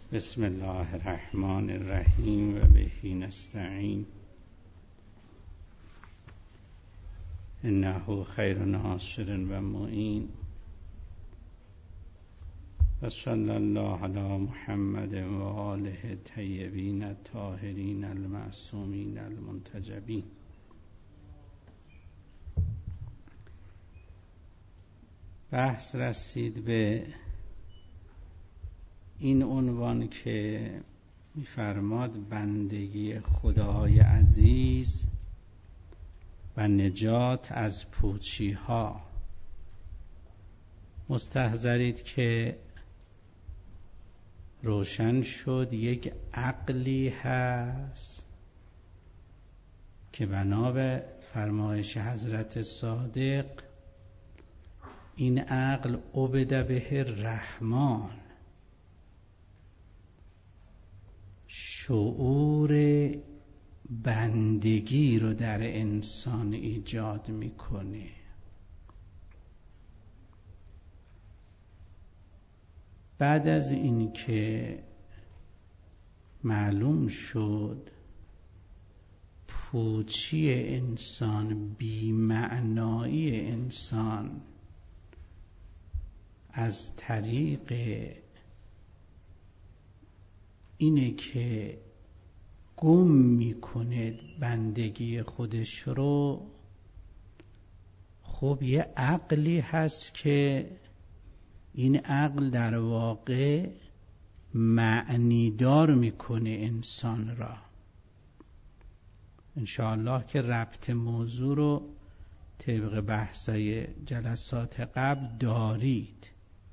بسم الله الرحمن الرحیم و به نستعین انه خیر ناصر و معین و صلی الله علی محمد و آله الطیبین الطاهرین المعصومین المنتجبین. بحث رسید به این عنوان که می‌فرماد بندگی خدای عزیز و نجات از پوچی ها. مستحضرید که روشن شد یک عقلی هست که بنا به فرمایش حضرت صادق این عقل عبد به الرحمن، شعور بندگی رو در انسان ایجاد میکنه. بعد از این که معلوم شد پوچی انسان، بی‌معنایی انسان از طریق اینه که گم میکنه بندگی خودش رو، خب یه عقلی هست که این عقل در واقع معنی دار میکنه انسان را. انشاءالله که ربط موضوع رو طبق بحثای جلسات قبل دارید.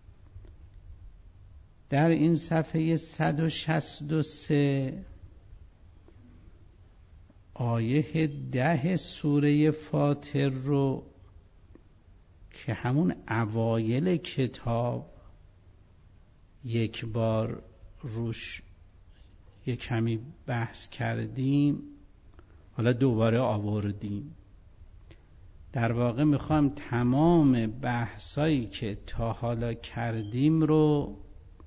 در این صفحه 163 آیه 10 سوره فاطر رو که همون اوایل کتاب یک بار روش یک کمی بحث کردیم، حالا دوباره آوردیم. در واقع میخوام تمام بحثایی که تا حالا کردیم رو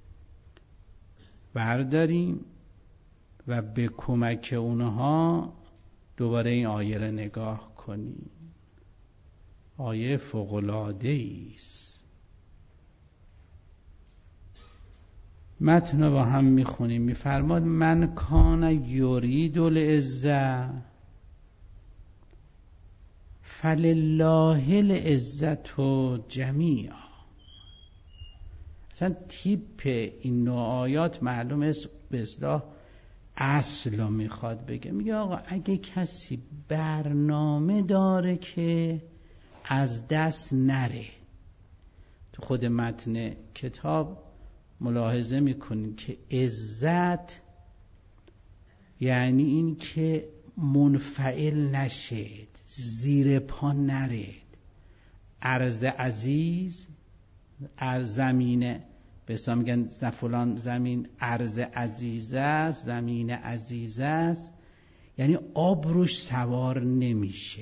برداریم و به کمک اونها دوباره این آیه رو نگاه کنیم. آیه فوق‌العاده است. متن رو با هم میخونیم. میفرماد من کان یرید العزة فلله العزة جمیعا. اصلا تیپ این نوع آیات معلوم است به اصطلاح اصل رو میخواد بگه. میگه آقا اگه کسی برنامه داره که از دست نره، تو خود متن کتاب ملاحظه میکنید که عزت یعنی این که منفعل نشید، زیر پا نرید. ارض عزیز، زمین به اسم میگن فلان زمین ارض عزیزه است، زمین عزیزه است، یعنی آب روش سوار نمیشه.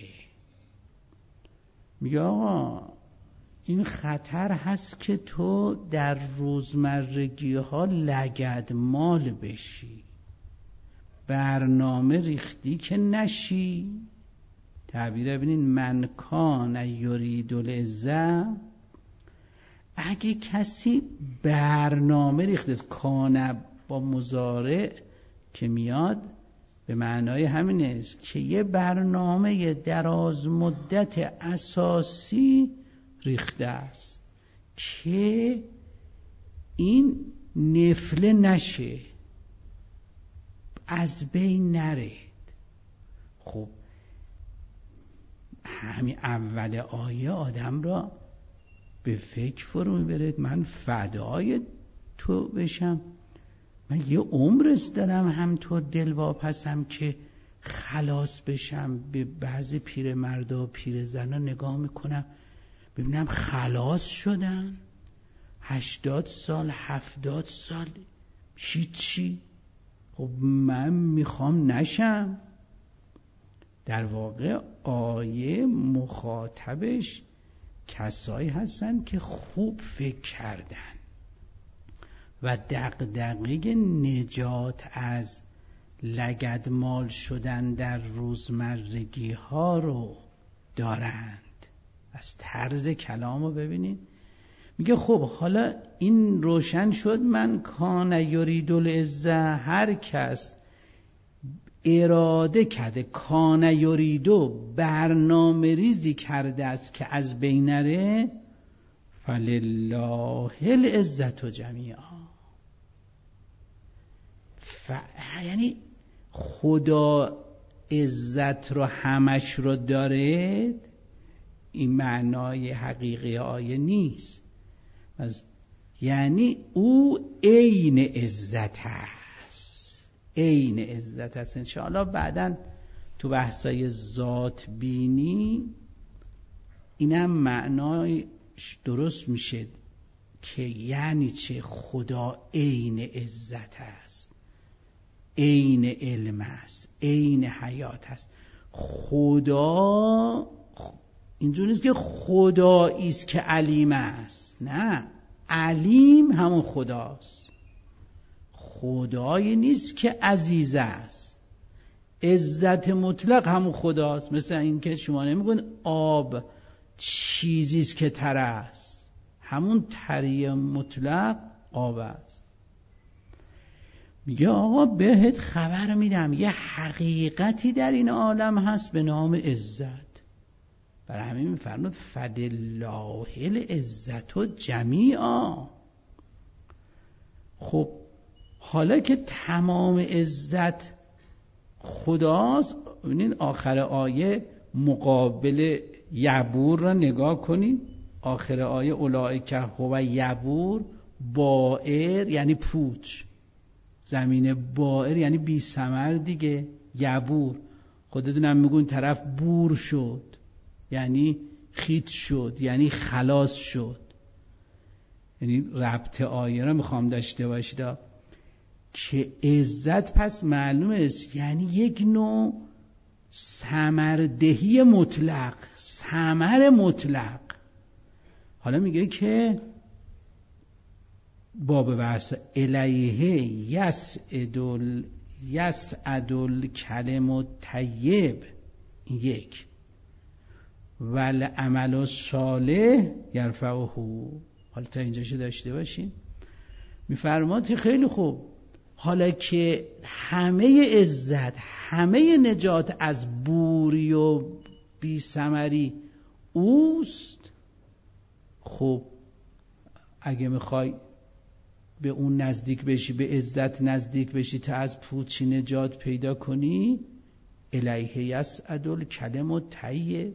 میگه آقا این خطر هست که تو در روزمرگی ها لگدمال بشی، برنامه ریختی که نشی. تعبیر ببینین من کان یرید العزة، اگه کسی برنامه ریخته، کان با مضارع که میاد به معنای همین است که یه برنامه دراز مدت اساسی ریخته است که این نفله نشه، از بین نرید. خب همین اول آیه آدم را به فکر فرو میبرد. من فدای تو بشم، من یه عمرست دارم همطور دلواپسم که خلاص بشم. به بعضی پیرمردا و پیرزنا نگاه میکنم ببینم خلاص شدن 80 سال 70 سال هیچی. خب من میخوام نشم. در واقع آیه مخاطبش کسایی هستن که خوب فکر کردن و دغدغه نجات از لگدمال شدن در روزمرگی ها رو دارند. از طرز کلام رو ببینید، میگه خب حالا این روشن شد، من کان یرید العزة، هر کس اراده کرده، کان یریدو برنامه ریزی کرده است که از بین نره، فلله العزة جمیعا، یعنی خدا عزت رو همش رو داره، این معنای حقیقی آیه نیست. یعنی او عین عزت هست، عین عزت هست. انشاءالله بعداً تو بحثای ذات بینی اینم معنای درست میشه که یعنی چه خدا عین عزت هست، عین علم است، عین حیات هست. خدا اینجور نیست که خدایی است که علیم است، نه، علیم همون خداست. خدایی نیست که عزیز است، عزت مطلق همون خداست. مثل این که شما نمیگن آب چیزی است که تر است، همون تری مطلق آب است. میگه آقا بهت خبر میدم یه حقیقتی در این عالم هست به نام عزت. برای همین میفرمود فلله العزة جمیعا. خب حالا که تمام عزت خداست، ببینید آخر آیه مقابل یبور را نگاه کنید. آخر آیه اولئک هو یبور، بائر یعنی پوچ، زمین بائر یعنی بی ثمر دیگه. یبور خودتونم میگون طرف بور شد، یعنی خیت شد، یعنی خلاص شد. یعنی ربط آیه را میخوام داشته باشید که عزت پس معلومه است یعنی یک نوع ثمردهی مطلق، ثمر مطلق. حالا میگه که باب بحث الیه یسعد الکلم الطیب، این یک، والعمل الصالح یرفعه. حالا تا اینجاشو داشته باشین. میفرماد خیلی خوب، حالا که همه عزت، همه نجات از بوری و بی ثمری اوست، خب اگه میخوای به اون نزدیک بشی، به عزت نزدیک بشی تا از پوچی نجات پیدا کنی، الیه یسعد الکلم الطیب،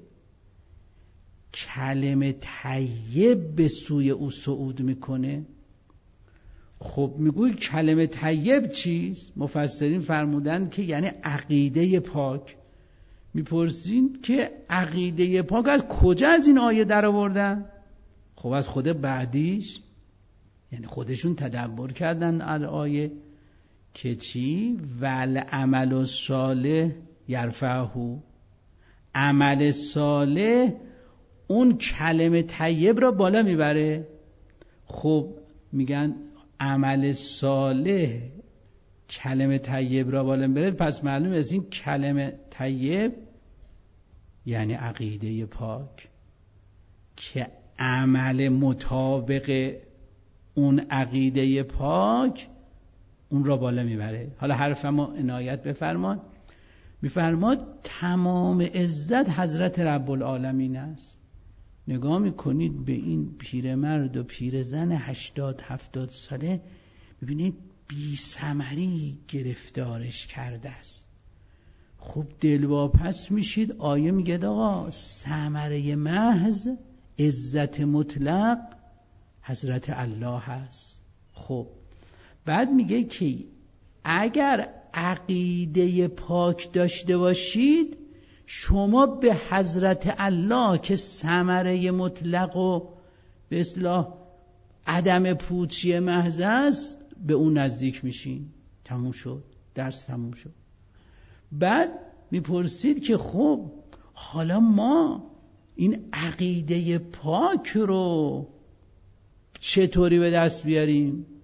کلمه طیب به سوی او صعود میکنه. خب میگوی کلمه طیب چیست؟ مفسرین فرمودن که یعنی عقیده پاک. میپرسین که عقیده پاک از کجا از این آیه در آوردن؟ خب از خود بعدیش، یعنی خودشون تدبر کردن آیه که چی؟ والعمل الصالح یرفعه، عمل صالح اون کلمه طیب را بالا میبره. خب میگن عمل صالح کلمه طیب را بالا میبره، پس معلوم است این کلمه طیب یعنی عقیده پاک که عمل مطابق اون عقیده پاک اون را بالا میبره. حالا حرفمو عنایت بفرمان. میفرماد تمام عزت حضرت رب العالمین است. نگاه میکنید به این پیرمرد و پیرزن 80-70 ساله، ببینید بی ثمری گرفتارش کرده است. خب دلواپس میشید. آیه میگه آقا ثمره محض، عزت مطلق حضرت الله هست. خب بعد میگه که اگر عقیده پاک داشته باشید، شما به حضرت الله که ثمره مطلق و به اصطلاح عدم پوچی محض است، به اون نزدیک میشین. تموم شد، درس تموم شد. بعد میپرسید که خب حالا ما این عقیده پاک رو چطوری به دست بیاریم؟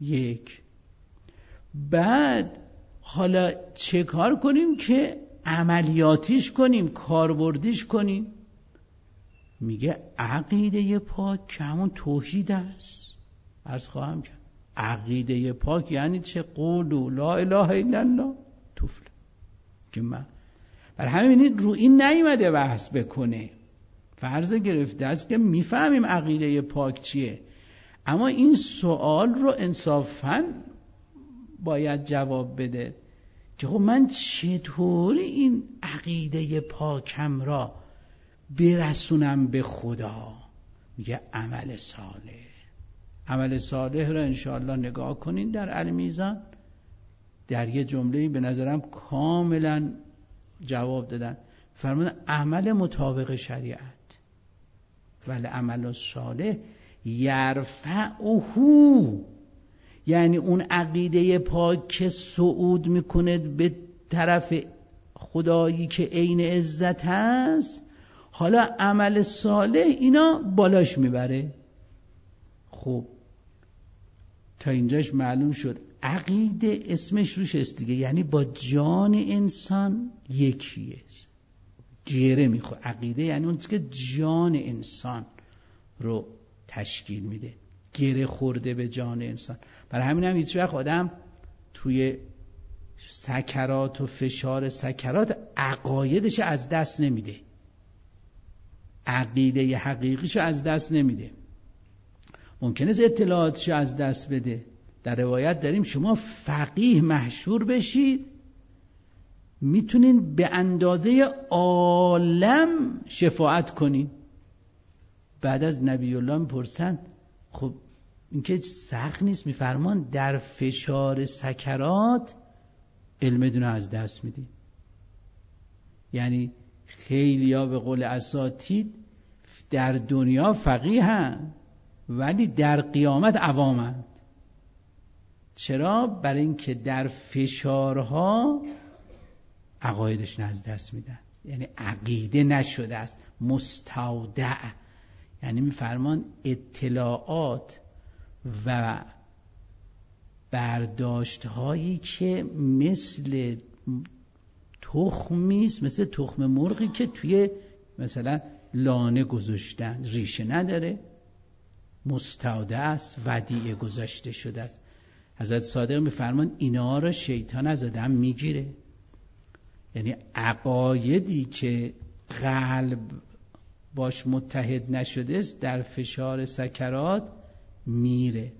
یک. بعد حالا چه کار کنیم که عملیاتیش کنیم، کاربردیش کنیم؟ میگه عقیده پاک که همون توحید است. عرض خواهم کرد عقیده پاک یعنی چه؟ قولوا لا اله الا الله تفلح. که من برای همین رو این نیومده بحث بکنه، فرض گرفته است که میفهمیم عقیده پاک چیه، اما این سوال رو انصافاً باید جواب بده که خب من چطوری این عقیده پاکم را برسونم به خدا؟ میگه عمل صالح. عمل صالح را انشاءالله نگاه کنین در المیزان، در یه جمله‌ای به نظرم کاملا جواب دادن. فرمودن عمل مطابق شریعت، ولی عمل صالح یرفعه، یعنی اون عقیده پاک که صعود میکنه به طرف خدایی که عین عزت هست، حالا عمل صالح اینا بالاش میبره. خب تا اینجاش معلوم شد عقیده اسمش روش است دیگه، یعنی با جان انسان یکیه، گره میخوره. عقیده یعنی اون که جان انسان رو تشکیل میده، گره خورده به جان انسان. برای همین هم هیچ وقت آدم توی سکرات و فشار سکرات عقایدش از دست نمیده، عقیده حقیقیش از دست نمیده. ممکنه اطلاعاتش از دست بده. در روایت داریم شما فقیه محشور بشید، میتونین به اندازه عالم شفاعت کنین. بعد از نبی الله میپرسن خب این که سخت نیست؟ میفرمان در فشار سکرات علمتون از دست میدین. یعنی خیلیا به قول اساتید در دنیا فقیه هستند ولی در قیامت عوامند. چرا؟ برای اینکه در فشارها عقایدش از دست میدن، یعنی عقیده نشده است، مستودع. یعنی میفرمان اطلاعات و برداشت هایی که مثل تخمی است، مثل تخم مرغی که توی مثلا لانه گذاشتن، ریشه نداره، مستودع است، ودیعه گذاشته شده است. حضرت صادق میفرمان اینا را شیطان از آدم میگیره. یعنی عقایدی که قلب باش متحد نشده است در فشار سکرات میره.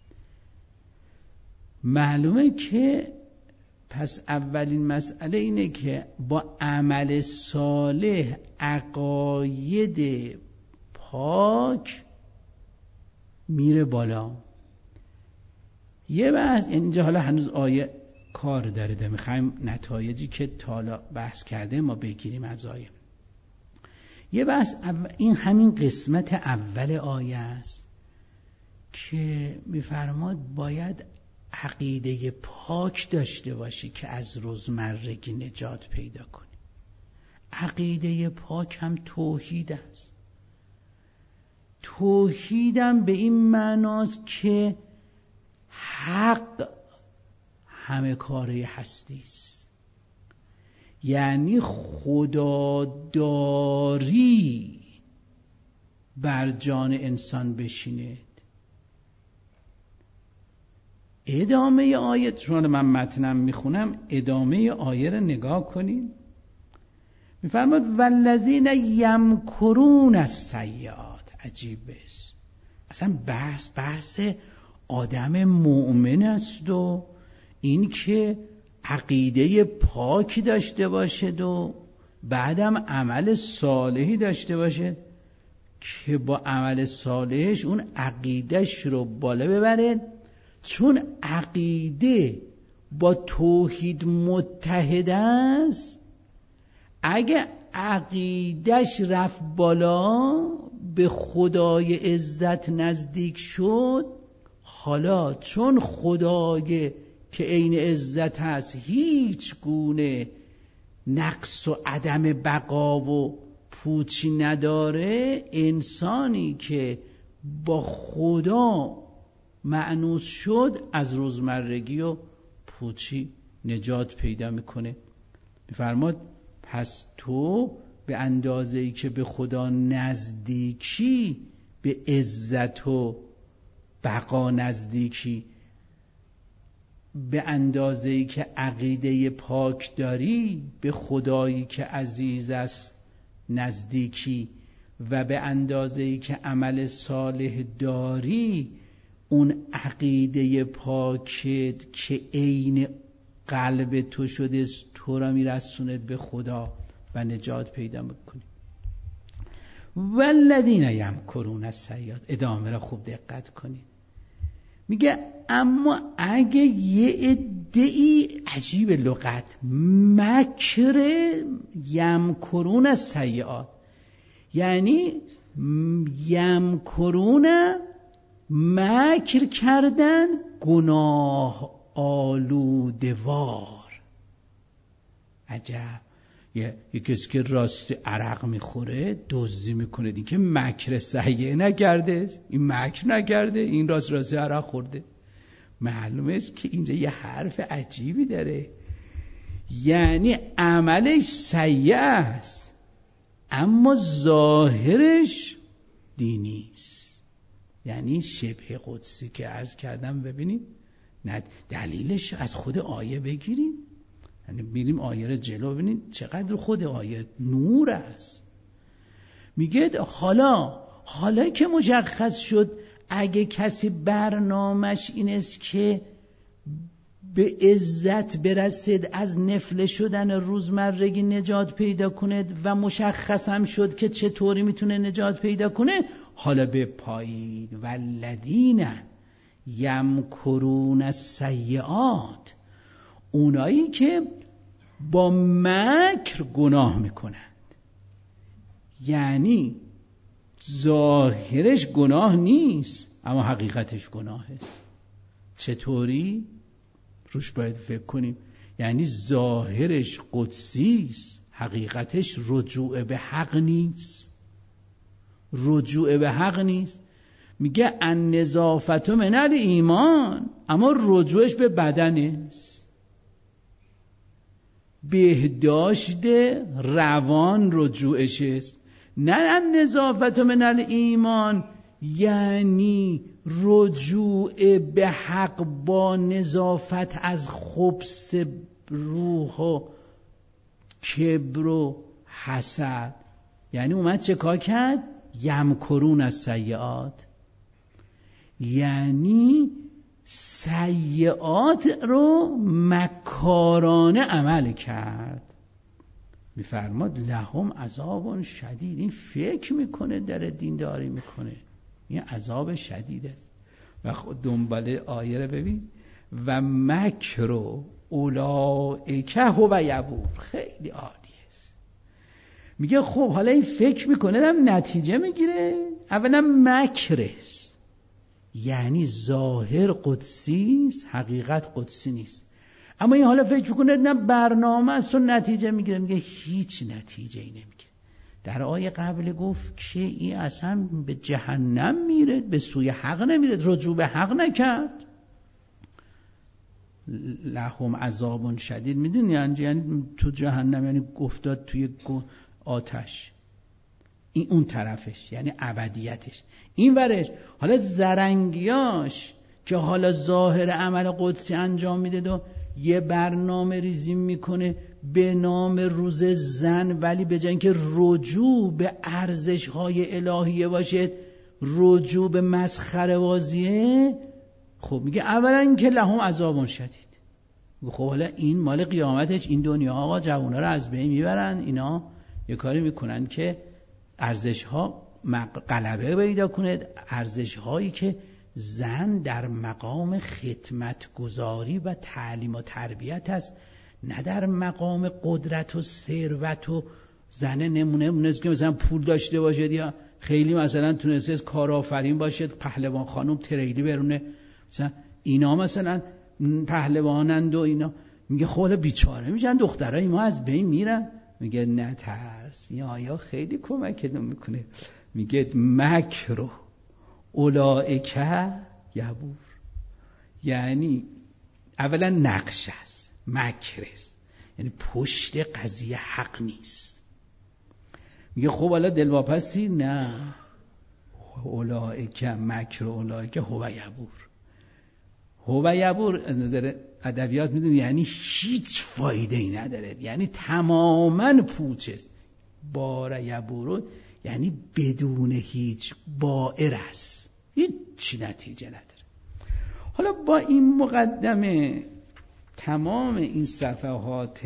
معلومه که پس اولین مسئله اینه که با عمل صالح عقاید پاک میره بالا. یه بحث اینجا، حالا هنوز آیه کار داره، میخوایم نتایجی که تا بحث کرده ما بگیریم از آیه. یه بحث این همین قسمت اول آیه است که میفرماد باید عقیده پاک داشته باشی که از روزمرگی نجات پیدا کنی. عقیده پاک هم توحید است. توحیدم به این معناست که حق همه کاره هستی است، یعنی خداداری بر جان انسان بشینه. ادامه آیه، چون من متنم میخونم، ادامه آیه رو نگاه کنید. میفرماد والذین یمکرون السیئات. عجیبه، اصلا بحث آدم مؤمن است و این که عقیده پاکی داشته باشد و بعدم عمل صالحی داشته باشه که با عمل صالحش اون عقیدهش رو بالا ببره. چون عقیده با توحید متحد است، اگه عقیدهش رفت بالا به خدای عزت نزدیک شد، حالا چون خدای که عین عزت هست هیچ گونه نقص و عدم بقا و پوچی نداره، انسانی که با خدا مأنوس شد از روزمرگی و پوچی نجات پیدا میکنه. میفرماد پس تو به اندازه‌ای که به خدا نزدیکی به عزت و بقا نزدیکی، به اندازه‌ای که عقیده پاک داری به خدایی که عزیز است نزدیکی، و به اندازه‌ای که عمل صالح داری اون عقیده پاکت که عین قلب تو شده تو را میرسوند به خدا و نجات پیدا میکنی. والذین یمکرون السیئات، ادامه را خوب دقت کنید. میگه اما اگه یه عده‌ای، عجیب لغت، مکر یمکرون السیئات، یعنی یمکرون مکر کردن گناه آلودوار. عجب. یه کسی که راست عرق میخوره دزدی میکنه، این که مکر سیئه نکرده، این مکر نکرده، این راست عرق خورده. معلومه که اینجا یه حرف عجیبی داره، یعنی عملش سیئه است اما ظاهرش دینی است. یعنی شبه قدسی که عرض کردم. ببینید نه دلیلش از خود آیه بگیریم، یعنی میریم آیه رو جلو، ببینید چقدر خود آیه نور است. میگه حالا که مشخص شد اگه کسی برنامش این است که به عزت برسید از نفله شدن روزمرگی نجات پیدا کند و مشخص هم شد که چطوری میتونه نجات پیدا کنه، حالا به پایین والذین یمکرون السیئات، اونایی که با مکر گناه میکنند، یعنی ظاهرش گناه نیست اما حقیقتش گناه است. چطوری؟ روش باید فکر کنیم. یعنی ظاهرش قدسی است، حقیقتش رجوع به حق نیست. رجوع به حق نیست. میگه النظافت من الایمان، اما رجوعش به بدن است. بهداشت روان رجوعش است، نه النظافت من الایمان یعنی رجوع به حق با نظافت از خبث روح و کبر و حسد. یعنی اومد چه کار کرد؟ یمکرون السیئات، یعنی سیئات رو مکارانه عمل کرد. میفرماد لهم عذاب شدید. این فکر میکنه داره دینداری میکنه، این عذاب شدید است. و دنبال آیه رو ببین، و مکر اولئک هو یبور. خیلی عالی است. میگه خب حالا این فکر میکنه هم نتیجه میگیره. اولا مکرش یعنی ظاهر قدسی است، حقیقت قدسی نیست. اما این حالا فکر کنه نه برنامه است و نتیجه میگیره. میگه هیچ نتیجه ای نمیگیره. در آیه قبل گفت که این اصلا به جهنم میره، به سوی حق نمیره، رجوع به حق نکرد. لهم عذاب شدید، میدونی یعنی تو جهنم، یعنی افتاد توی آتش. این اون طرفش یعنی ابدیتش. این ورش حالا زرنگیاش که حالا ظاهر عمل قدسی انجام میده و یه برنامه ریزی میکنه به نام روز زن، ولی به جای اینکه رجوع به ارزش‌های الهیه باشه رجوع به مسخره بازیه. خب میگه اولا که لهم عذاب شدید. خب حالا این مال قیامتش، این دنیا آقا جوونا رو از بین میبرن، اینا یه کاری میکنن که ارزش‌ها غلبه پیدا کنه، ارزش‌هایی که زن در مقام خدمتگزاری و تعلیم و تربیت است، نه در مقام قدرت و ثروت. و زن نمونه که مثلا پول داشته باشد یا خیلی مثلا تونسته کارآفرین باشد، پهلوان خانم تریلی برونه، مثلا اینا مثلا پهلوانند و اینا. میگه خب بیچاره میشن دخترای ما از بین میرن. میگه نه ترس، این آیا خیلی کمکتون میکنه. میگه مکر اولئک یبور. یعنی اولا نقش است، مکر است، یعنی پشت قضیه حق نیست. میگه خب حالا دلواپسی؟ نه، اولئک مکر اولئک هو یبور. هو یبور از نظر ادبیات میدونی یعنی هیچ فایده ای نداره، یعنی تماما پوچ است. بار یبورو یعنی بدون هیچ بائر است، هیچ نتیجه نداره. حالا با این مقدمه تمام این صفحات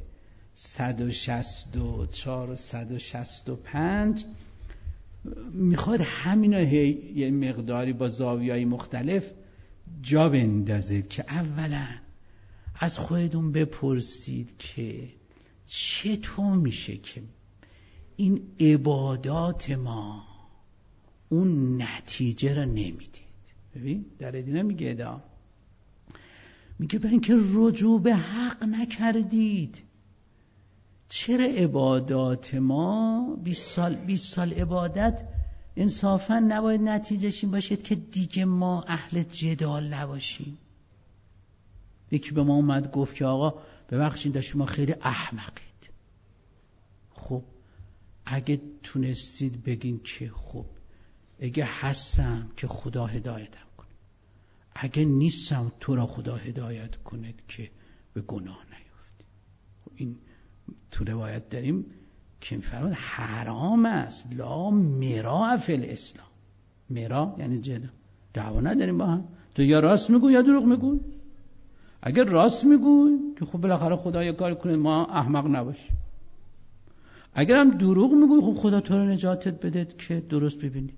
164 و 165 میخواد همینا یه مقداری با زاویه‌های مختلف جا بندازه که اولا از خودتون بپرسید که چطور میشه که این عبادات ما اون نتیجه را نمیدید. ببین در ادینه میگه میگه برای اینکه رجوع به حق نکردید. چرا عبادات ما 20 سال عبادت انصافا نباید نتیجهش این باشید که دیگه ما اهل جدال نباشیم؟ یکی به ما اومد گفت که آقا ببخشید شما خیلی احمقید. خب اگه تونستید بگین که خب اگه هستم که خدا هدایتم کنه، اگه نیستم تو را خدا هدایت کنه که به گناه نیفتی. این تو روایت داریم که میفرماد حرام است لا مرا فی الاسلام. مرا یعنی جدال، دعوا نداریم با هم. تو یا راست میگوی یا دروغ میگوی. اگر راست میگوی که خب بالاخره خدا یه کار کنه ما احمق نباشیم. اگر هم دروغ میگوی خب خدا تو رو نجاتت بده که درست ببینی.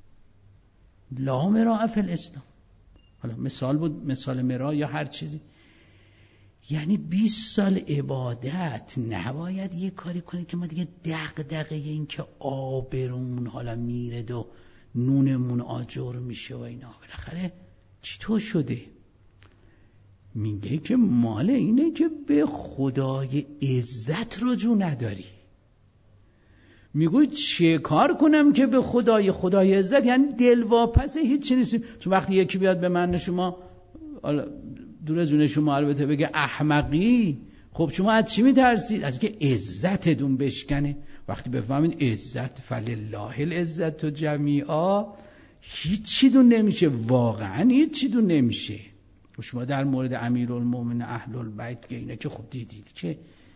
لا مرا فی الاسلام. حالا مثال بود، مثال مرا یا هر چیزی. یعنی 20 سال عبادت نباید یه کاری کنید که ما دیگه دغدغه این که آبرون حالا میره و نونمون آجر میشه و اینا. بالاخره چطور شده؟ میگه که مال اینه که به خدای عزت رجوع نداری. میگوی چه کار کنم که به خدای عزت، یعنی دلواپس هیچ نیست. چون وقتی یکی بیاد به من شما دور از جون شما البته بگه احمقی، خب شما از چی میترسید؟ از که عزتتون بشکنه. وقتی بفهمین عزت فلله العزت جمیعا، هیچی دون نمیشه، واقعا هیچی دون نمیشه. شما در مورد امیرالمومنین اهل البیت که اینا که خب دیدید که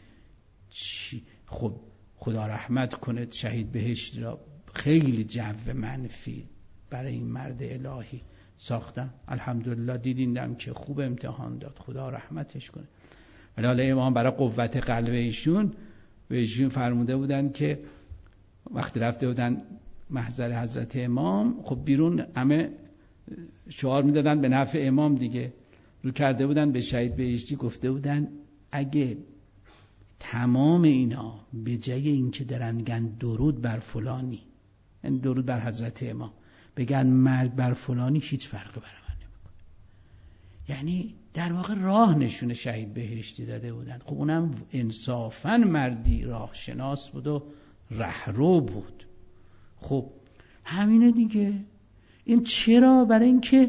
چی، خب خدا رحمت کنه، شهید بهشت را خیلی جو منفی برای این مرد الهی ساختم. الحمدلله دیدیندم که خوب امتحان داد، خدا رحمتش کنه. ولی حالا امام برای قوت قلب ایشون به ایشون فرموده بودن که وقتی رفته بودن محضر حضرت امام، خب بیرون همه شعار میدادن به نفع امام دیگه، رو کرده بودن به شهید بهشتی، گفته بودن اگه تمام اینا به جای این که دارن میگن درود بر فلانی، یعنی درود بر حضرت امام، بگن مرگ بر فلانی، هیچ فرقی برای من نمیکنه. یعنی در واقع راه نشونه شهید بهشتی داده بودن. خب اونم انصافاً مردی راه شناس بود و رهرو بود. خب همینه دیگه. این چرا؟ برای اینکه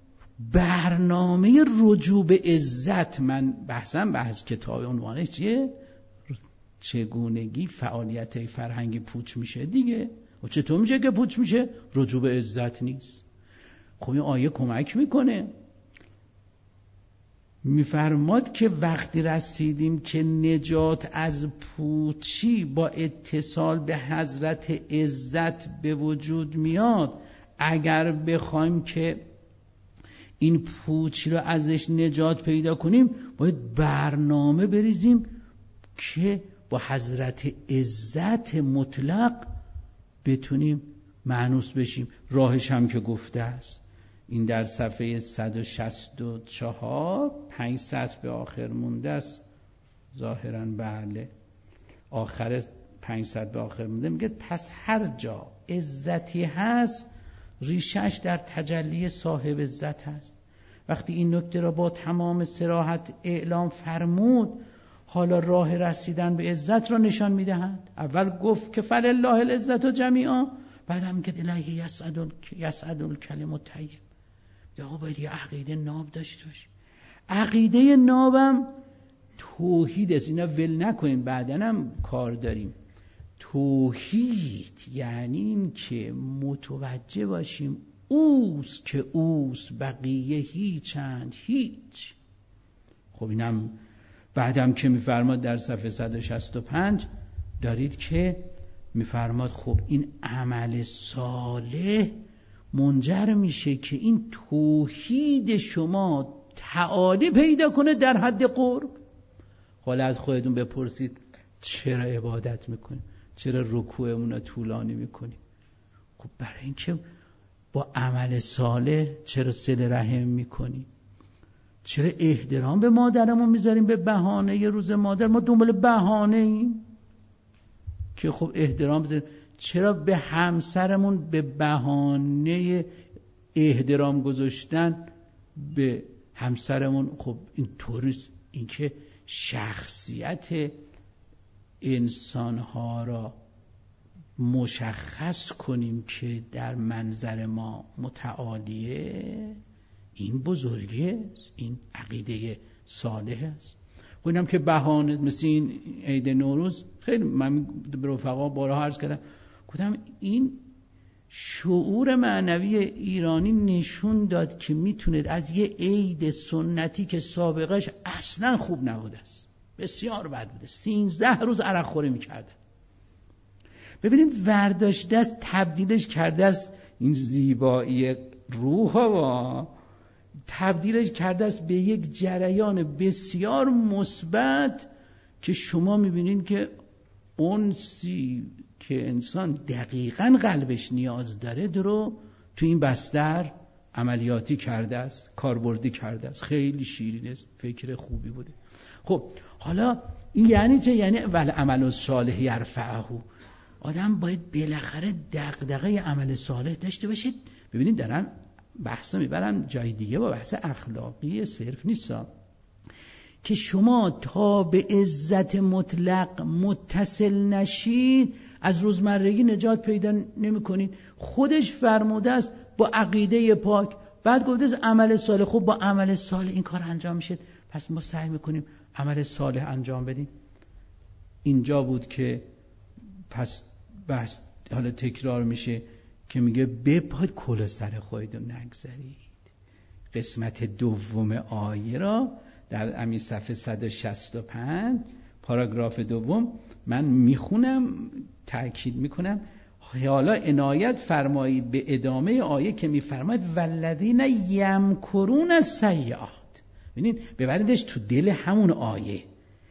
برنامه رجوع به عزت، من بحث کتاب عنوانش چیه؟ چگونگی فعالیت فرهنگی پوچ میشه دیگه. و چطور میشه که پوچ میشه؟ رجوع به عزت نیست. خب این آیه کمک میکنه، میفرماد که وقتی رسیدیم که نجات از پوچی با اتصال به حضرت عزت به وجود میاد، اگر بخوایم که این پوچی رو ازش نجات پیدا کنیم باید برنامه بریزیم که با حضرت عزت مطلق بتونیم مانوس بشیم. راهش هم که گفته است، این در صفحه 164 5 سطر به آخر مونده است ظاهراً. بله آخر 5 سطر به آخر مونده. میگه پس هر جا عزتی هست ریشش در تجلی صاحب عزت هست. وقتی این نکته را با تمام صراحت اعلام فرمود، حالا راه رسیدن به عزت را نشان میدهند. اول گفت که فلله العزت جمیعا، بعد هم که الیه یصعد الکلم الطیب. یا باید یه عقیده ناب داشته باشیم. عقیده نابم توحید است. اینا ول نکنیم، بعدن هم کار داریم. توحید یعنی این که متوجه باشیم اوست که اوست، بقیه هیچند هیچ. خب اینم بعدم که میفرماد در صفحه 165 دارید که میفرماد خب این عمل صالح منجر میشه که این توحید شما تعالی پیدا کنه در حد قرب. حالا از خودتون بپرسید چرا عبادت میکنیم؟ چرا رکوعمون رو طولانی میکنیم؟ خب برای اینکه با عمل صالح چرا صله رحم میکنیم؟ چرا احترام به مادرمون میذاریم به بهانه یه روز مادر؟ ما دنبال بهانه ایم که خب احترام بذاریم. چرا به همسرمون به بهانه احترام گذاشتن به همسرمون؟ خب این طوریست، این که شخصیت انسانها را مشخص کنیم که در منظر ما متعالیه، این بزرگی است، این عقیده صالح است. خب اینم که بهانه مثل این عید نوروز، خیلی من به رفقا بارها عرض کردم، گفتم این شعور معنوی ایرانی نشون داد که میتونه از یه عید سنتی که سابقش اصلا خوب نبوده است، بسیار بد بوده، 13 روز عرق خوری میکردن، ببینید ورداشته است تبدیلش کرده است، این زیبایی روح ها تبدیلش کرده است به یک جریان بسیار مثبت که شما میبینید که اونسی که انسان دقیقاً قلبش نیاز داره درو تو این بستر عملیاتی کرده است، کاربردی کرده است. خیلی شیرین است، فکر خوبی بوده. خب حالا این یعنی چه؟ یعنی ول عمل الصالح یرفعه. آدم باید بالاخره دغدغه عمل صالح داشته باشید. ببینید دارم بحث میبرم جای دیگه، با بحث اخلاقی صرف نیست، که شما تا به عزت مطلق متصل نشید از روزمرگی نجات پیدا نمی کنید. خودش فرموده است با عقیده پاک، بعد گفته است عمل صالح. خب با عمل صالح این کار انجام میشه، پس ما سعی میکنیم عمل صالح انجام بدیم. اینجا بود که پس بحث حالا تکرار میشه که میگه بپاید کلاه سر خودتون نگذارید. قسمت دوم آیه را در همین صفحه 165 پاراگراف دوم من میخونم، تأکید میکنم. حالا عنایت فرمایید به ادامه آیه که میفرماید والذین یمکرون السیئات. ببینید ببریدش تو دل همون آیه،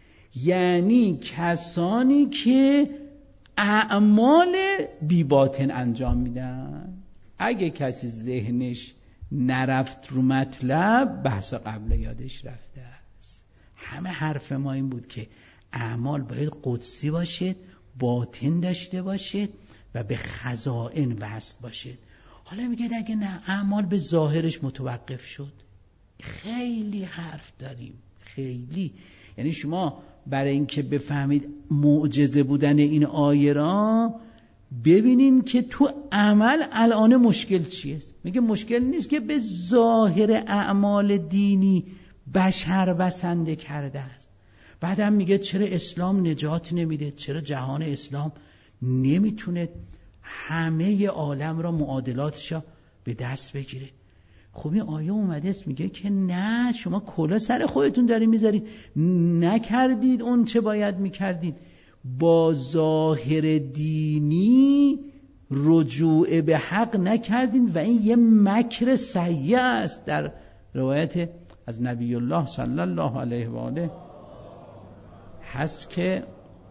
یعنی کسانی که اعمال بی باطن انجام میدن. اگه کسی ذهنش نرفت رو مطلب، بحث قبل یادش رفته است. همه حرف ما این بود که اعمال باید قدسی باشه، باطن داشته باشه و به خزائن وصل باشه. حالا میگه اگه نه اعمال به ظاهرش متوقف شد، خیلی حرف داریم، خیلی. یعنی شما برای اینکه بفهمید معجزه بودن این آیه را ببینین که تو عمل الان مشکل چیه. میگه مشکل نیست که به ظاهر اعمال دینی بشر بسنده کرده است. بعدم میگه چرا اسلام نجات نمیده، چرا جهان اسلام نمیتونه همه عالم را معادلاتش به دست بگیره. خب این آیه اومده است میگه که نه، شما کلاه سر خودتون دارید میذارید، نکردید اون چه باید میکردید، با ظاهر دینی رجوع به حق نکردین و این یه مکر سیء است. در روایت از نبی الله صلی الله علیه و آله هست که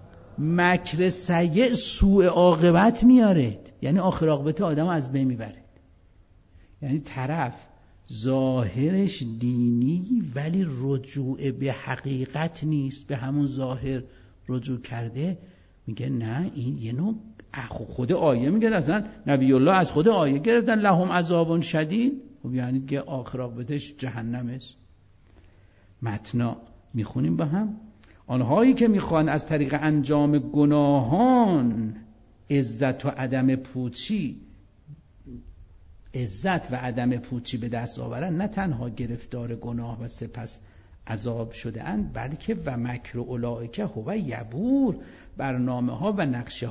مکر سیء سوء عاقبت میاره، یعنی آخر عاقبت آدم از بین میبره. یعنی طرف ظاهرش دینی ولی رجوع به حقیقت نیست، به همون ظاهر رجوع کرده. میگه نه، این یه نوع خود آیه میگه، اصلا نبی الله از خود آیه گرفتن لهم عذاب شدید. خب یعنی که آخر عاقبتش جهنم است. متنا میخونیم با هم. آنهایی که میخوان از طریق انجام گناهان عزت و عدم پوچی عزت و عدم پوچی به دست آورن نه تنها گرفتار گناه و سپس عذاب شده اند، بلکه و مکر اولئک هو یبور، برنامه ها و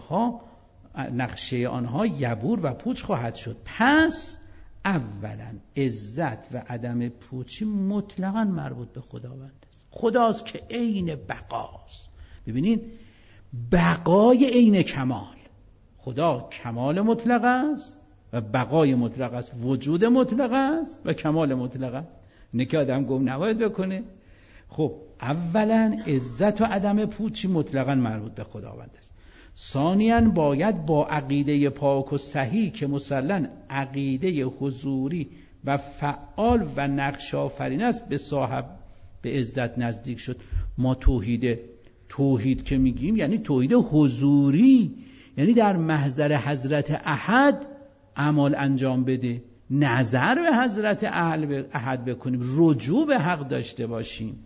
نقشه آنها یبور و پوچ خواهد شد. پس اولا عزت و عدم پوچی مطلقاً مربوط به خداوند است. خداست که عین بقاست. ببینید بقای عین کمال، خدا کمال مطلق است و بقای مطلق است، وجود مطلق است و کمال مطلق است. اینه که آدم گم نباید بکنه. خب اولا عزت و عدم پوچی مطلقاً مربوط به خداوند است. ثانیاً باید با عقیده پاک و صحیح که مسلماً عقیده حضوری و فعال و نقش آفرین است به صاحب به عزت نزدیک شد. ما توحید که میگیم یعنی توحید حضوری، یعنی در محضر حضرت احد اعمال انجام بده، نظر به حضرت احد بکنیم، رجوع به حق داشته باشیم.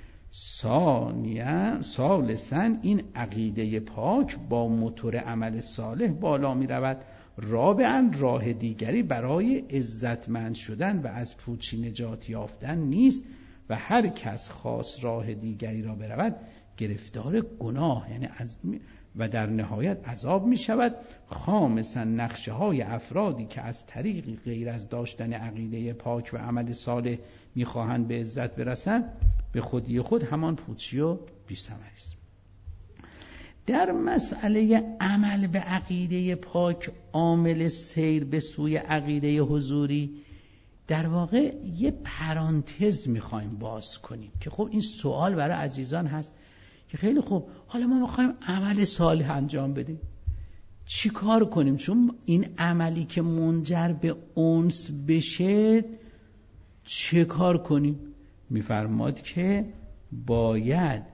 ثالثاً این عقیده پاک با موتور عمل صالح بالا می رود. رابعاً راه دیگری برای عزتمند شدن و از پوچی نجات یافتن نیست و هر کس خواست راه دیگری را برود گرفتار گناه یعنی و در نهایت عذاب می شود. خامساً نقشه های افرادی که از طریقی غیر از داشتن عقیده پاک و عمل صالح می خواهند به عزت برسند به خودی خود همان پوچی و بی‌ثمری است. در مسئله عمل به عقیده پاک عامل سیر به سوی عقیده حضوری در واقع یه پرانتز میخوایم باز کنیم که خب این سوال برای عزیزان هست که خیلی خوب حالا ما میخوایم عمل صالح انجام بدیم، چی کار کنیم؟ چون این عملی که منجر به انس بشه چه کار کنیم؟ میفرماد که باید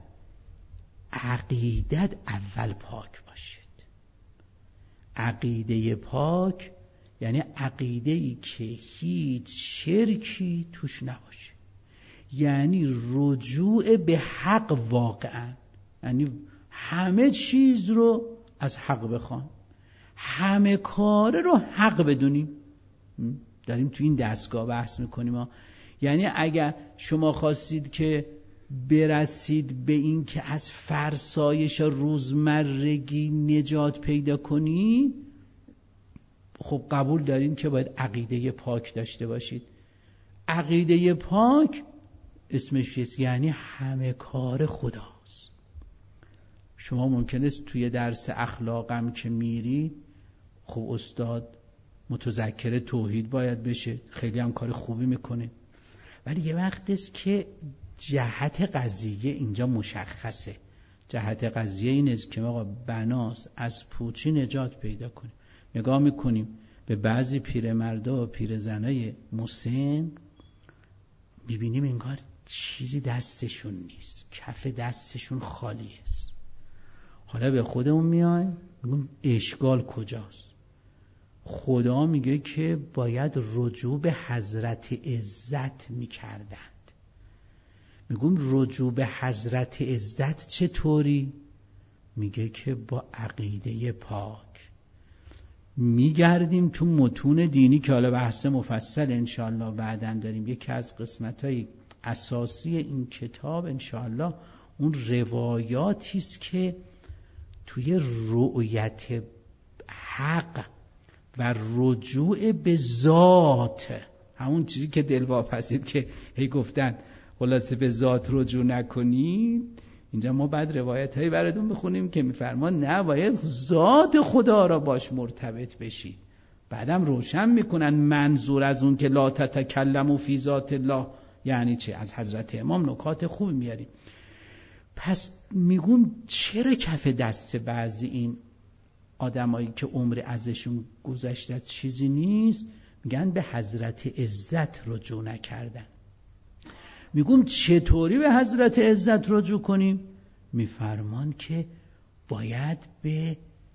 عقیدت اول پاک باشید. عقیده پاک یعنی عقیده‌ای که هیچ شرکی توش نباشه، یعنی رجوع به حق واقعا، یعنی همه چیز رو از حق بخوان، همه کار رو حق بدونیم. داریم تو این دستگاه بحث میکنیم یعنی اگر شما خواستید که برسید به این که از فرسایش روزمرگی نجات پیدا کنید، خب قبول داریم که باید عقیده پاک داشته باشید. عقیده پاک اسمش چیست؟ یعنی همه کار خداست. شما ممکنه توی درس اخلاقم که میری خب استاد متذکر توحید باید بشه، خیلی هم کار خوبی میکنه، ولی یه وقت است که جهت قضیه اینجا مشخصه. جهت قضیه این است که آقا بناس از پوچی نجات پیدا کنیم. نگاه میکنیم به بعضی پیرمردا و پیرزنای مسن، میبینیم انگار چیزی دستشون نیست، کف دستشون خالی است. حالا به خودمون میایم میگیم اشکال کجاست؟ خدا میگه که باید رجوع به حضرت عزت میکردند. میگم رجوع به حضرت عزت چطوری؟ میگه که با عقیده پاک. میگردیم تو متون دینی که حالا بحث مفصل انشاءالله بعداً داریم. یکی از قسمت‌های اساسی این کتاب انشاءالله اون روایاتی است که توی رؤیت حق و رجوع به ذات، همون چیزی که دلواپسید که هی گفتن خلاصه به ذات رجوع نکنید، اینجا ما بعد روایت‌هایی براتون بخونیم که میفرمان نه، باید ذات خدا را باش مرتبط بشید. بعدم روشن میکنن منظور از اون که لا تتکلموا فی ذات الله یعنی چه. از حضرت امام نکات خوب میاریم. پس میگم چرا کف دست بعضی این آدمایی که عمر ازشون گذشته چیزی نیست میگن به حضرت عزت رجوع نکردن. میگم چطوری به حضرت عزت رجوع کنیم؟ میفرمان که باید به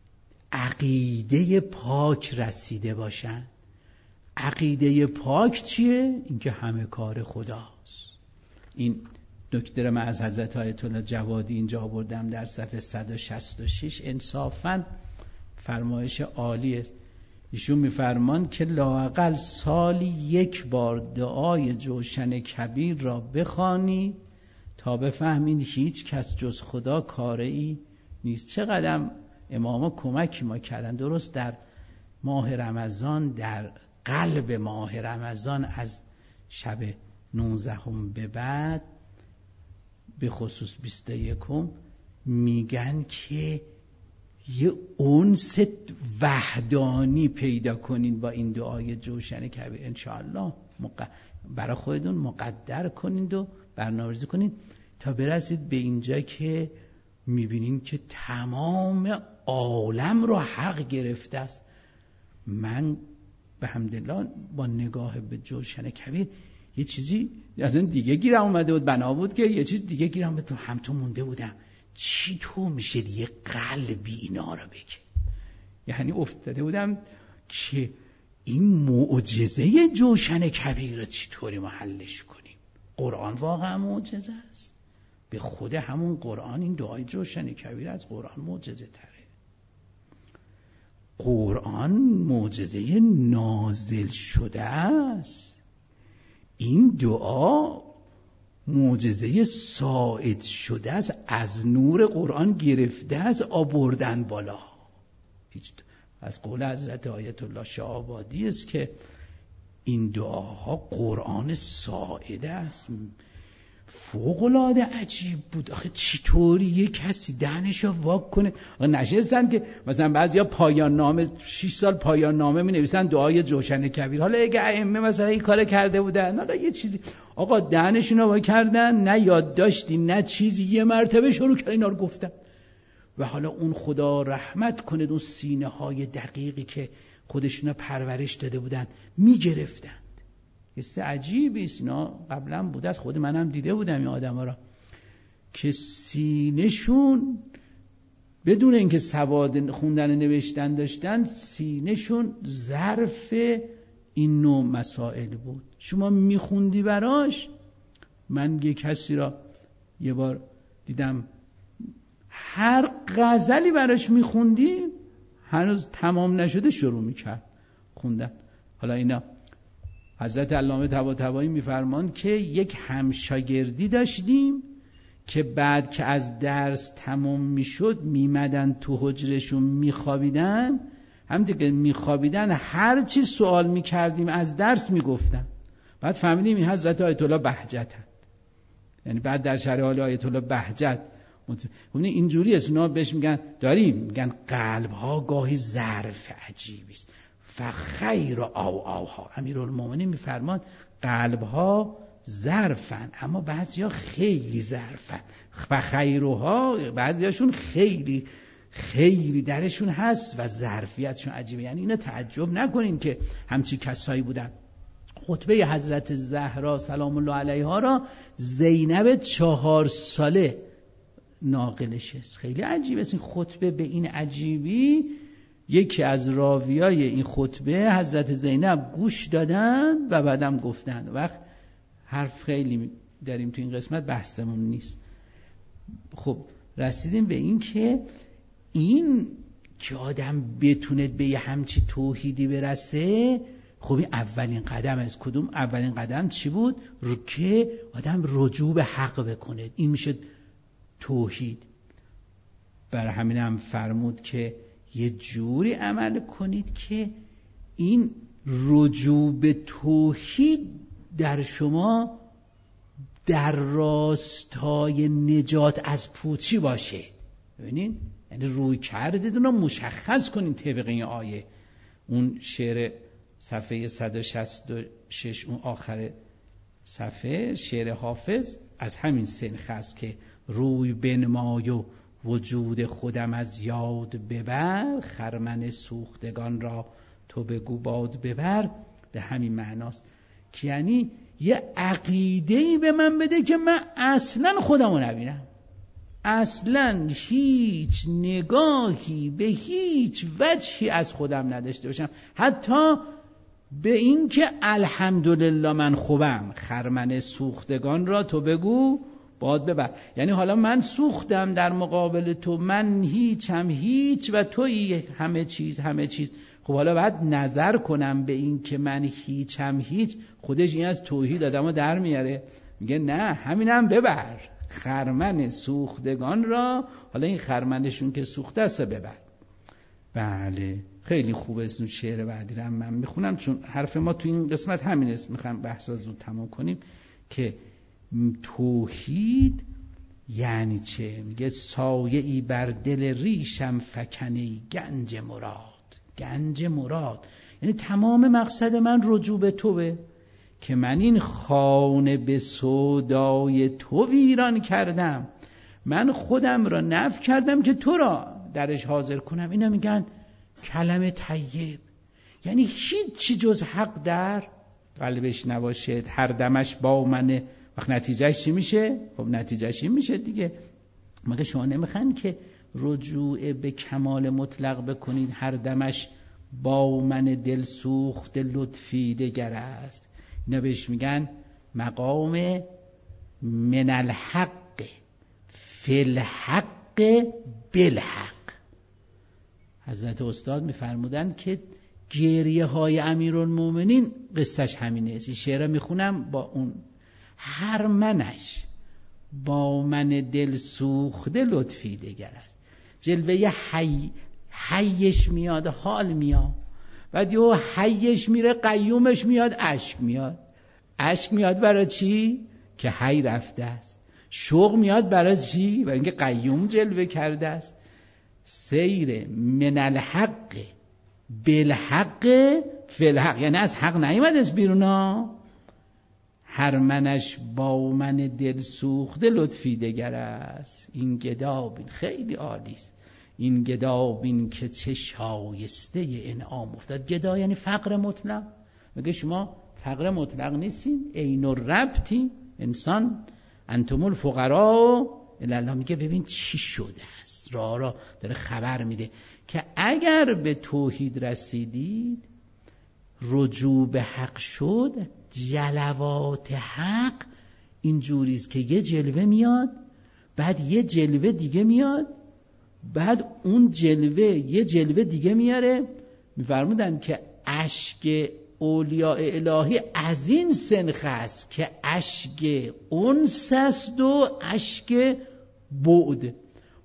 عقیده پاک رسیده باشن. عقیده پاک چیه؟ اینکه همه کار خداست. این نکته من از حضرت آیت الله جوادی اینجا آوردم در صفحه 166. انصافاً فرمایش عالی است. ایشون میفرمان که لااقل سالی 1 بار دعای جوشن کبیر را بخوانی تا بفهمین هیچ کس جز خدا کاری نیست. چقدر اماما کمکی ما کردن. درست در ماه رمضان، در قلب ماه رمضان از شب 19 به بعد، به خصوص 21 میگن که یه انس وحدانی پیدا کنین با این دعای جوشن کبیر. انشاءالله برای خودتون مقدر کنید و برنامه‌ریزی کنید تا برسید به اینجا که میبینین که تمام عالم رو حق گرفته است. من به حمدالله با نگاه به جوشن کبیر یه چیزی از این دیگه گیرم اومده بود، بنا بود که یه چیز دیگه گیرم به همتون مونده بودم. چی تو میشه یه قلبی اینا رو بگه؟ یعنی افتاده بودم که این معجزه جوشن کبیر رو چطوری ما حلش کنیم. قرآن واقعا معجزه است. به خود همون قرآن این دعای جوشن کبیر از قرآن معجزه تره. قرآن معجزه نازل شده است. این دعا معجزه صاعد شده است، از نور قرآن گرفته است، آوردن بالا. از قول حضرت آیت الله شاه آبادی است که این دعاها قرآن صاعد است. فوق‌العاده عجیب بود. آخه چطوری یه کسی دهنشو واک کنه؟ نشستن که مثلا بعضیا پایان نامه 6 سال پایان نامه می‌نویسن دعای جوشن کبیر. حالا اگه ائمه مثلا این کارو کرده بودن، حالا یه چیزی آقا دهنشون رو وا کردن، نه یادداشتی نه چیزی، یه مرتبه شروع کردن اینا رو گفتن. و حالا اون خدا رحمت کنه اون سینه‌های دقیقی که خودشون پرورش داده بودن میگرفتن. قصه عجیبی است. اینا قبلا بوده است، خود منم دیده بودم این آدما را که سینه‌شون بدون اینکه سواد خوندن و نوشتن داشتن، سینه‌شون ظرف این نوع مسائل بود. شما میخوندی براش. من یه کسی را یه بار دیدم هر غزلی براش میخوندی هنوز تمام نشده شروع میکرد خوندن. حالا اینا حضرت علامه طباطبایی میفرمان که یک همشاگردی داشتیم که بعد که از درس تمام میشد میمدن تو حجرشون میخوابیدن. همونطور که میخوابیدن هر چی سوال میکردیم از درس میگفتن. بعد فهمیدیم این حضرت آیت الله بهجت هست. یعنی بعد در شرح حال آیت الله بهجت اینجوری است. اونا بهش میگن میگن قلب ها گاهی ظرف عجیبی است. فخیر اوها. امیرالمومنین میفرمان قلب ها ظرفن، اما بعضیا خیلی ظرفن. فخیرها بعضیاشون خیلی خیلی درشون هست و ظرفیتشون عجیبه. یعنی اینا تعجب نکنین که همچی کسایی بودن. خطبه حضرت زهرا سلام الله علیها را زینب 4 ساله ناقلش است. خیلی عجیبه است این خطبه. به این عجیبی یکی از راویای این خطبه حضرت زینب گوش دادن و بعدم گفتن. وقت حرف خیلی داریم تو این قسمت، بحثمون نیست. خب رسیدیم به این که این که آدم بتونه به یه همچی توحیدی برسه. خب این اولین قدم است. کدوم اولین قدم چی بود؟ که آدم رجوع به حق بکنه. این میشه توحید. برای همین هم فرمود که یه جوری عمل کنید که این رجوع به توحید در شما در راستای نجات از پوچی باشه. ببینید، یعنی روی کردید رو مشخص کنید طبق این آیه. اون شعر صفحه 166 اون آخر صفحه شعر حافظ از همین سنخ است که روی بنمای و وجود خودم از یاد ببر، خرمن سوختگان را تو بگو باد ببر. به همین معناست که یعنی یه عقیده‌ای به من بده که من اصلا خودمو نبینم، اصلا هیچ نگاهی به هیچ وجهی از خودم نداشته باشم، حتی به این که الحمدلله من خوبم. خرمن سوختگان را تو بگو باد ببر. یعنی حالا من سوختم در مقابل تو، من هیچم هیچ و تویی همه چیز همه چیز. خب حالا باید نظر کنم به این که من هیچم هیچ، خودش این از توحید آدمو در میاره. میگه نه همینم ببر، خرمن سوختگان را، حالا این خرمنشون که سوخته است ببر. بله خیلی خوبه. اسم شعر بعدی رو من میخونم چون حرف ما تو این قسمت همین است. میخوام بحثا زود تمام کنیم که توحید یعنی چه. میگه سایه‌ای بر دل ریشم فکنی گنج مراد. گنج مراد یعنی تمام مقصد من رجوع به توه که من این خانه به سودای تو ویران کردم، من خودم را نفی کردم که تو را درش حاضر کنم. اینا میگن کلمه طیب، یعنی هیچی جز حق در قلبش نباشه، هر دمش با منه. وقت نتیجهش چی میشه؟ خب نتیجهش این میشه دیگه. مگه شما نمیخواین که رجوع به کمال مطلق بکنید هر دمش با من دل سوخت لطفی دگر است؟ اینا بهش میگن مقام من الحق فی الحق بالحق. حضرت استاد میفرمودن که گریه های امیرالمومنین قصهش همینه. این شعر میخونم با اون هر منش با من دل سوخته لطفی دگر است. جلوه حیش میاد، حال میاد، بعد یه حیش میره، قیومش میاد، اشک میاد. اشک میاد برای چی؟ که حی رفته است. شوق میاد برای چی؟ برای اینکه قیوم جلوه کرده است. سیر من الحق بالحق فی الحق، یعنی از حق نیومده است بیرون ها. هر منش با من دل سوخته لطفی دگر است. این گدابین خیلی عالی است. این گدابین که چه شایسته انعام افتاد. گدا یعنی فقر مطلق. میگه شما فقر مطلق نیستین، عین الربطی انسان انتم الفقراء الی الله. میگه ببین چی شده است، را داره خبر میده که اگر به توحید رسیدید، رجوع به حق شد، جلوات حق این جوریست که یه جلوه میاد، بعد یه جلوه دیگه میاد، بعد اون جلوه یه جلوه دیگه میاره. میفرمودن که اشک اولیاء الهی از این سنخ است که اشک انس است و اشک بعد.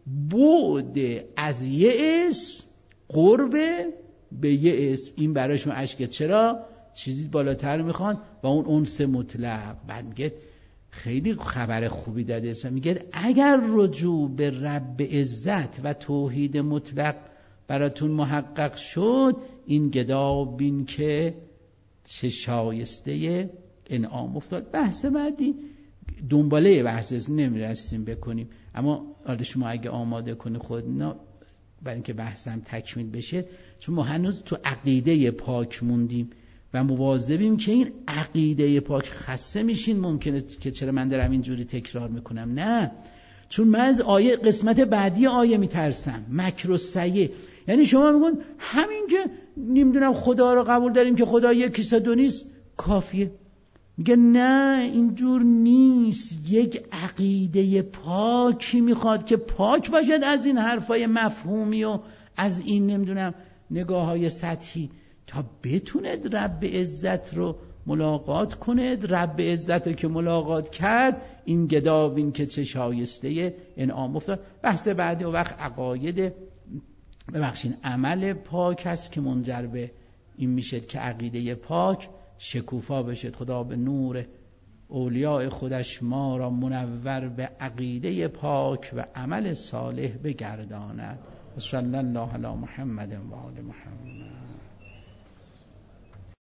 بعد از یه اسم، قرب به یه اسم، این برایشون اشک. چرا؟ چیزی بالاتر میخوان و اون انس مطلق. بعد میگه خیلی خبر خوبی داده است، میگه اگر رجوع به رب عزت و توحید مطلق براتون محقق شد، این گدا بین که چه شایسته انعام افتاد. بحث بعدی دنباله بحث نمیرسیم بکنیم، اما حالا شما اگه آماده کنی خودنا برای اینکه بحثم تکمیل بشه، چون ما هنوز تو عقیده پاک موندیم و مواظبیم که این عقیده پاک خسته میشین. ممکنه که چرا من دارم اینجوری تکرار میکنم؟ نه، چون من از آیه قسمت بعدی آیه میترسم، مکر السیء. یعنی شما میگن همین که نمیدونم خدا رو قبول داریم که خدا یکی دو نیست کافیه. میگه نه، اینجور نیست. یک عقیده پاکی میخواد که پاک باشد از این حرفای مفهومی و از این نمیدونم نگاه های سطحی، تا بتوند رب عزت رو ملاقات کند. رب عزت رو که ملاقات کرد، این گدابین که چه شایسته انعام افتاد. بحث بعدی و وقت عقاید عمل پاک هست که منجر به این میشه که عقیده پاک شکوفا بشه. خدا به نور اولیاء خودش ما را منور به عقیده پاک و عمل صالح بگرداند. صلی الله علی محمد و آل محمد.